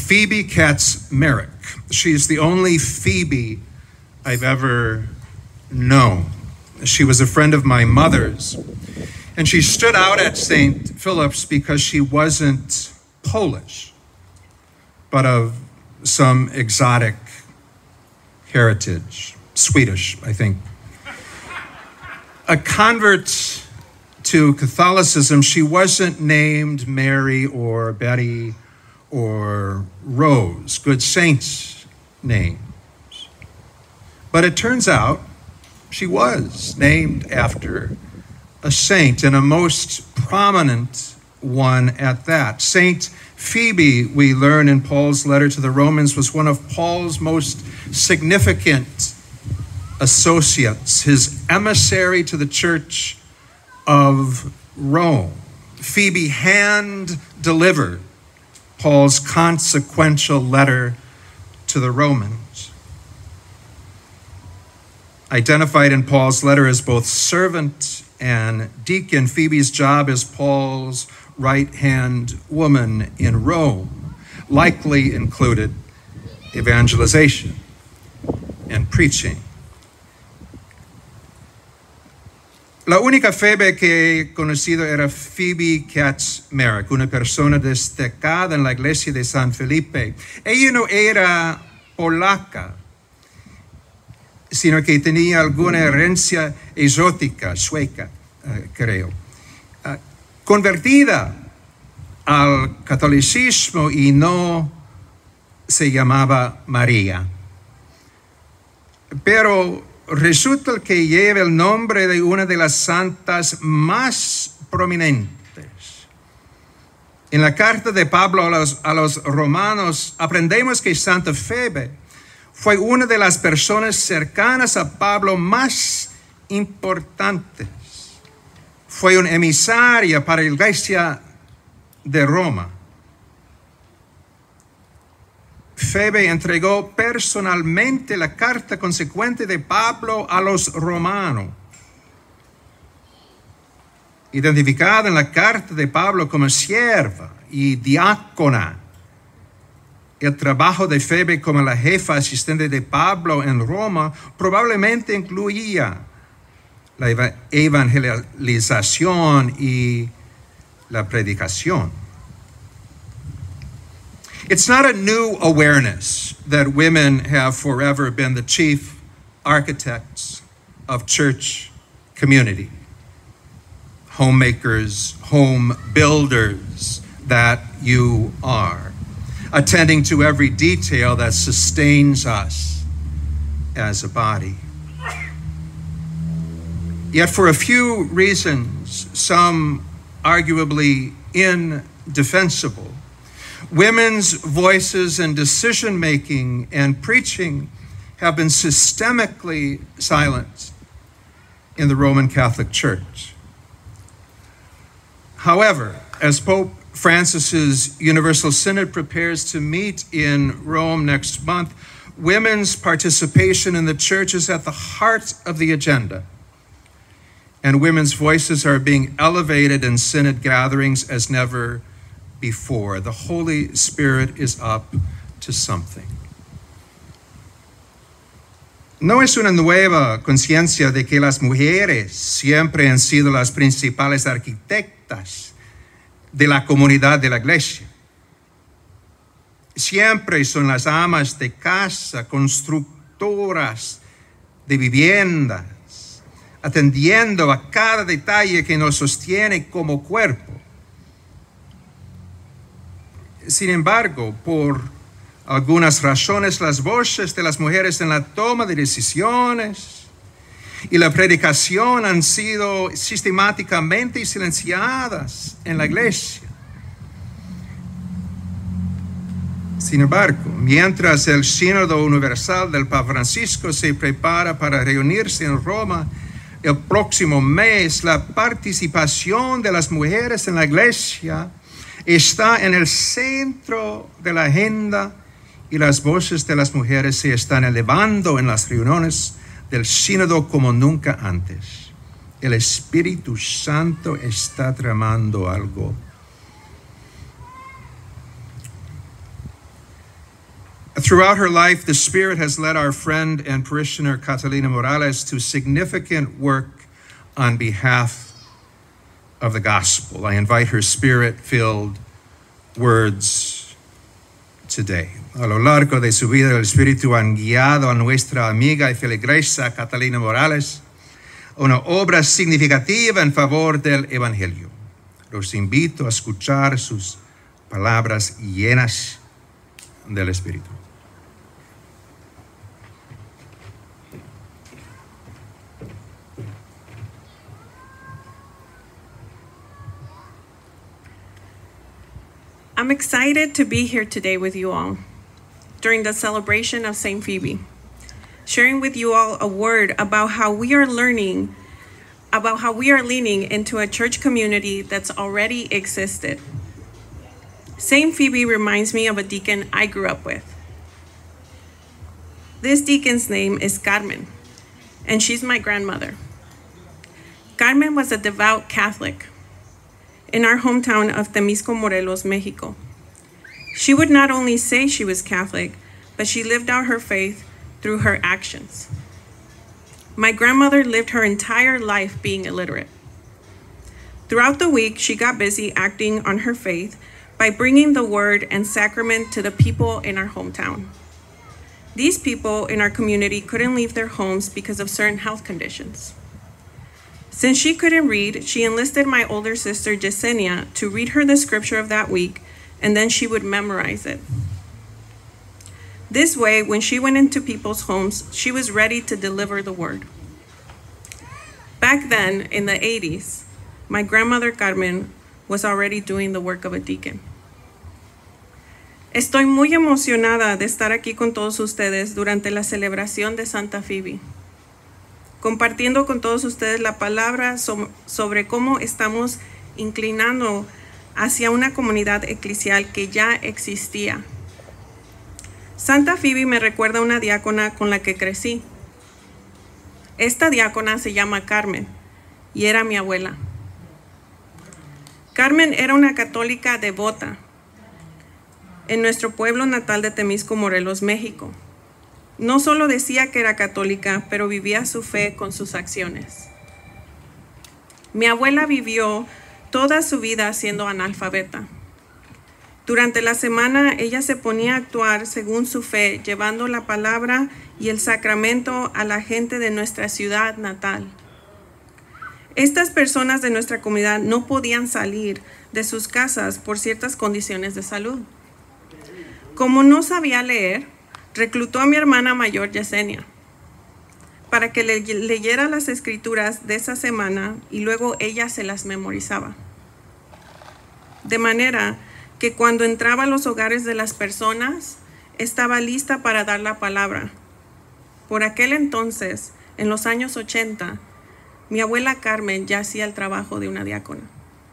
Phoebe Katz-Merrick. She's the only Phoebe I've ever known. She was a friend of my mother's, and she stood out at St. Philip's because she wasn't Polish, but of some exotic heritage, Swedish, I think. A convert to Catholicism, she wasn't named Mary or Betty or Rose, good saints' names. But it turns out she was named after a saint, and a most prominent one at that. Saint Phoebe, we learn in Paul's letter to the Romans, was one of Paul's most significant associates, his emissary to the Church of Rome. Phoebe hand-delivered Paul's consequential letter to the Romans. Identified in Paul's letter as both servant and deacon, Phoebe's job as Paul's right-hand woman in Rome likely included evangelization and preaching. La única Phoebe que he conocido era Phoebe Katz-Merrick, una persona destacada en la iglesia de San Felipe. Ella no era polaca, sino que tenía alguna herencia exótica, sueca, creo. Convertida al catolicismo y no se llamaba María. Pero resulta que lleva el nombre de una de las santas más prominentes. En la carta de Pablo a los romanos aprendemos que Santa Phoebe fue una de las personas cercanas a Pablo más importantes. Fue una emisaria para la iglesia de Roma. Phoebe entregó personalmente la carta consecuente de Pablo a los romanos. Identificada en la carta de Pablo como sierva y diácona, el trabajo de Phoebe como la jefa asistente de Pablo en Roma probablemente incluía la evangelización y la predicación. It's not a new awareness that women have forever been the chief architects of church community. Homemakers, home builders that you are, attending to every detail that sustains us as a body. Yet for a few reasons, some arguably indefensible, women's voices in decision-making and preaching have been systemically silenced in the Roman Catholic Church. However, as Pope Francis's Universal Synod prepares to meet in Rome next month, women's participation in the church is at the heart of the agenda, and women's voices are being elevated in synod gatherings as never before. The Holy Spirit is up to something. No es una nueva conciencia de que las mujeres siempre han sido las principales arquitectas de la comunidad de la iglesia. Siempre son las amas de casa, constructoras de viviendas, atendiendo a cada detalle que nos sostiene como cuerpo. Sin embargo, por algunas razones, las voces de las mujeres en la toma de decisiones y la predicación han sido sistemáticamente silenciadas en la iglesia. Sin embargo, mientras el Sínodo Universal del Papa Francisco se prepara para reunirse en Roma el próximo mes, la participación de las mujeres en la iglesia está en el centro de la agenda y las voces de las mujeres se están elevando en las reuniones del sínodo como nunca antes. El Espíritu Santo está tramando algo. Throughout her life, the Spirit has led our friend and parishioner Catalina Morales to significant work on behalf of the gospel. I invite her Spirit-filled words today. A lo largo de su vida, el Espíritu han guiado a nuestra amiga y feligresa Catalina Morales una obra significativa en favor del Evangelio. Los invito a escuchar sus palabras llenas del Espíritu. I'm excited to be here today with you all during the celebration of St. Phoebe, sharing with you all a word about how we are learning, about how we are leaning into a church community that's already existed. St. Phoebe reminds me of a deacon I grew up with. This deacon's name is Carmen, and she's my grandmother. Carmen was a devout Catholic in our hometown of Temisco, Morelos, Mexico. She would not only say she was Catholic, but she lived out her faith through her actions. My grandmother lived her entire life being illiterate. Throughout the week, she got busy acting on her faith by bringing the word and sacrament to the people in our hometown. These people in our community couldn't leave their homes because of certain health conditions. Since she couldn't read, she enlisted my older sister, Yesenia, to read her the scripture of that week, and then she would memorize it. This way, when she went into people's homes, she was ready to deliver the word. Back then, in the 80s, my grandmother Carmen was already doing the work of a deacon. Estoy muy emocionada de estar aquí con todos ustedes durante la celebración de Santa Phoebe, compartiendo con todos ustedes la palabra sobre cómo estamos inclinando hacia una comunidad eclesial que ya existía. Santa Phoebe me recuerda a una diácona con la que crecí. Esta diácona se llama Carmen y era mi abuela. Carmen era una católica devota en nuestro pueblo natal de Temisco, Morelos, México. No solo decía que era católica, pero vivía su fe con sus acciones. Mi abuela vivió toda su vida siendo analfabeta. Durante la semana, ella se ponía a actuar según su fe, llevando la palabra y el sacramento a la gente de nuestra ciudad natal. Estas personas de nuestra comunidad no podían salir de sus casas por ciertas condiciones de salud. Como no sabía leer, reclutó a mi hermana mayor, Yesenia, para que le leyera las escrituras de esa semana y luego ella se las memorizaba. De manera que cuando entraba a los hogares de las personas, estaba lista para dar la palabra. Por aquel entonces, en los años 80, mi abuela Carmen ya hacía el trabajo de una diácona.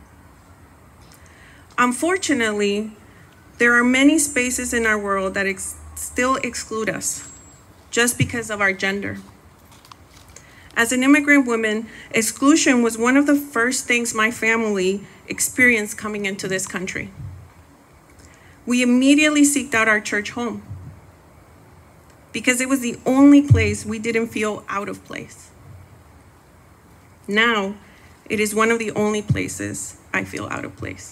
Unfortunately, there are many spaces in our world that still exclude us just because of our gender. As an immigrant woman, exclusion was one of the first things my family experienced coming into this country. We immediately sought out our church home because it was the only place we didn't feel out of place. Now, it is one of the only places I feel out of place.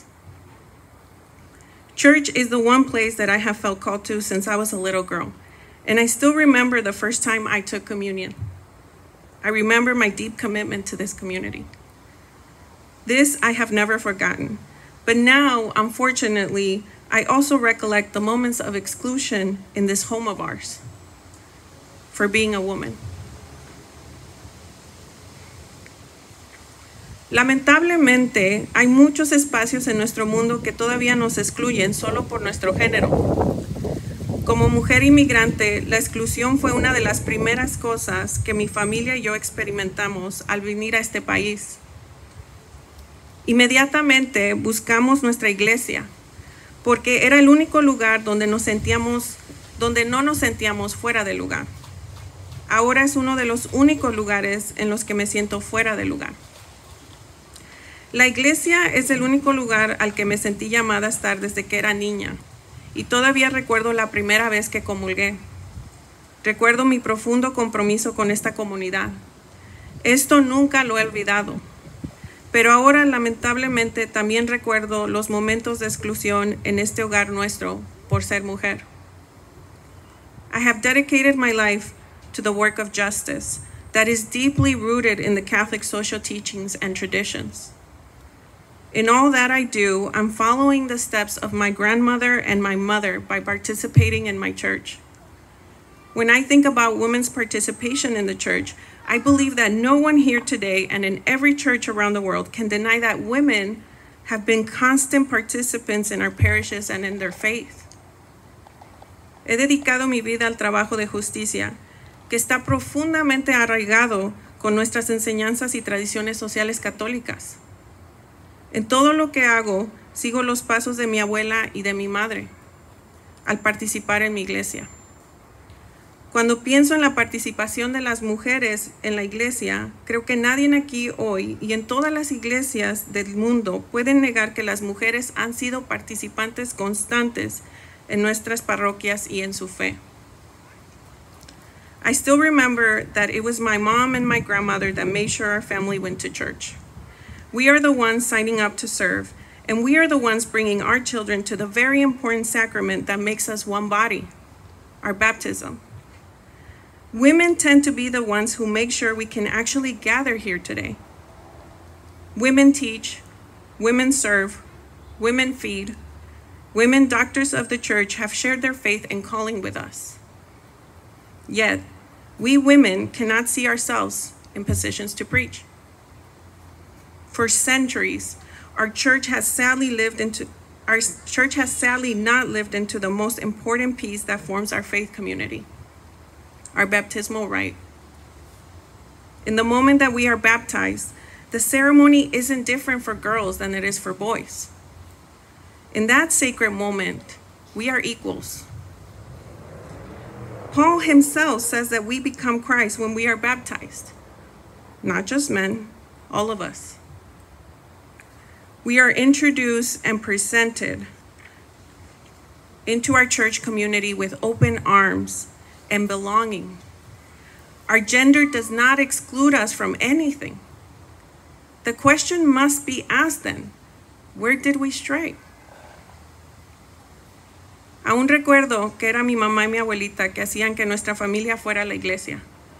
Church is the one place that I have felt called to since I was a little girl, and I still remember the first time I took communion. I remember my deep commitment to this community. This I have never forgotten, but now, unfortunately, I also recollect the moments of exclusion in this home of ours for being a woman. Lamentablemente, hay muchos espacios en nuestro mundo que todavía nos excluyen solo por nuestro género. Como mujer inmigrante, la exclusión fue una de las primeras cosas que mi familia y yo experimentamos al venir a este país. Inmediatamente buscamos nuestra iglesia, porque era el único lugar donde no nos sentíamos fuera de lugar. Ahora es uno de los únicos lugares en los que me siento fuera de lugar. La iglesia es el único lugar al que me sentí llamada a estar desde que era niña, y todavía recuerdo la primera vez que comulgué. Recuerdo mi profundo compromiso con esta comunidad. Esto nunca lo he olvidado. Pero ahora, lamentablemente, también recuerdo los momentos de exclusión en este hogar nuestro por ser mujer. I have dedicated my life to the work of justice that is deeply rooted in the Catholic social teachings and traditions. In all that I do, I'm following the steps of my grandmother and my mother by participating in my church. When I think about women's participation in the church, I believe that no one here today and in every church around the world can deny that women have been constant participants in our parishes and in their faith. He dedicado mi vida al trabajo de justicia, que está profundamente arraigado con nuestras enseñanzas y tradiciones sociales católicas. En todo lo que hago, sigo los pasos de mi abuela y de mi madre al participar en mi iglesia. Cuando pienso en la participación de las mujeres en la iglesia, creo que nadie aquí hoy y en todas las iglesias del mundo pueden negar que las mujeres han sido participantes constantes en nuestras parroquias y en su fe. I still remember that it was my mom and my grandmother that made sure our family went to church. We are the ones signing up to serve, and we are the ones bringing our children to the very important sacrament that makes us one body, our baptism. Women tend to be the ones who make sure we can actually gather here today. Women teach, women serve, women feed, women doctors of the church have shared their faith and calling with us. Yet, we women cannot see ourselves in positions to preach. For centuries, our church has sadly not lived into the most important piece that forms our faith community, our baptismal rite. In the moment that we are baptized, the ceremony isn't different for girls than it is for boys. In that sacred moment, we are equals. Paul himself says that we become Christ when we are baptized. Not just men, all of us. We are introduced and presented into our church community with open arms and belonging. Our gender does not exclude us from anything. The question must be asked then, where did we stray? Aún recuerdo que era mi mamá y mi abuelita que hacían que nuestra familia fuera a la iglesia.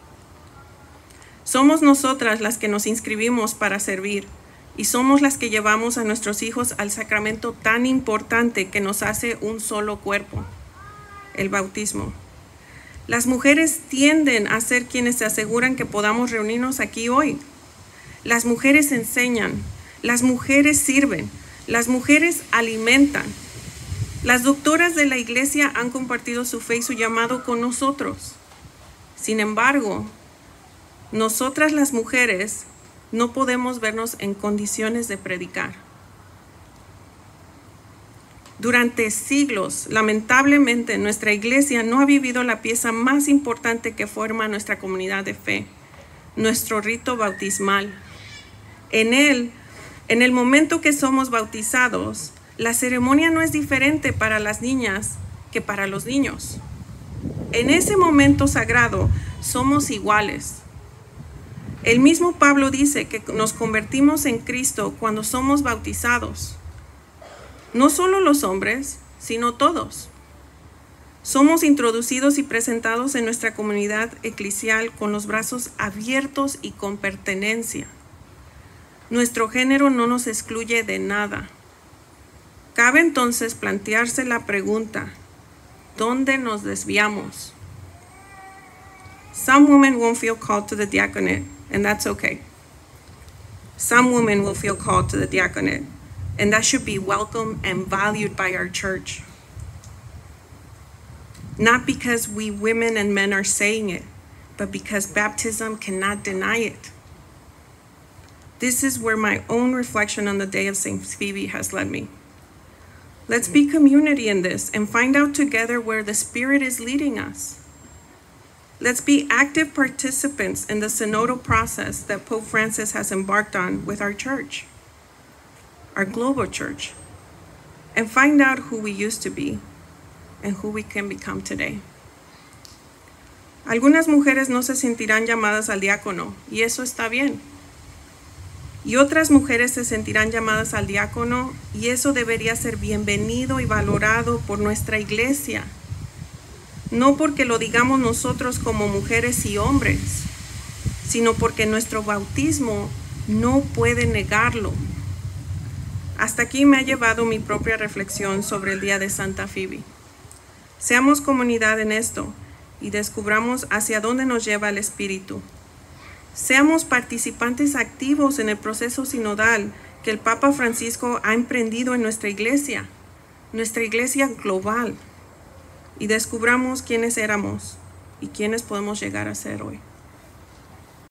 Somos nosotras las que nos inscribimos para servir y somos las que llevamos a nuestros hijos al sacramento tan importante que nos hace un solo cuerpo, el bautismo. Las mujeres tienden a ser quienes se aseguran que podamos reunirnos aquí hoy. Las mujeres enseñan, las mujeres sirven, las mujeres alimentan. Las doctoras de la iglesia han compartido su fe y su llamado con nosotros. Sin embargo, nosotras las mujeres no podemos vernos en condiciones de predicar. Durante siglos, lamentablemente, nuestra iglesia no ha vivido la pieza más importante que forma nuestra comunidad de fe, nuestro rito bautismal. En el momento que somos bautizados, la ceremonia no es diferente para las niñas que para los niños. En ese momento sagrado somos iguales. El mismo Pablo dice que nos convertimos en Cristo cuando somos bautizados. No solo los hombres, sino todos. Somos introducidos y presentados en nuestra comunidad eclesial con los brazos abiertos y con pertenencia. Nuestro género no nos excluye de nada. Cabe entonces plantearse la pregunta, ¿dónde nos desviamos? Some women won't feel called to the diaconate, and that's okay. Some women will feel called to the diaconate, and that should be welcome and valued by our church. Not because we women and men are saying it, but because baptism cannot deny it. This is where my own reflection on the day of St. Phoebe has led me. Let's be community in this and find out together where the Spirit is leading us. Let's be active participants in the synodal process that Pope Francis has embarked on with our church, our global church, and find out who we used to be and who we can become today. Algunas mujeres no se sentirán llamadas al diácono, y eso está bien. Y otras mujeres se sentirán llamadas al diácono, y eso debería ser bienvenido y valorado por nuestra iglesia. No porque lo digamos nosotros como mujeres y hombres, sino porque nuestro bautismo no puede negarlo. Hasta aquí me ha llevado mi propia reflexión sobre el día de Santa Phoebe. Seamos comunidad en esto y descubramos hacia dónde nos lleva el Espíritu. Seamos participantes activos en el proceso sinodal que el Papa Francisco ha emprendido en nuestra iglesia global, y descubramos quiénes éramos y quiénes podemos llegar a ser hoy.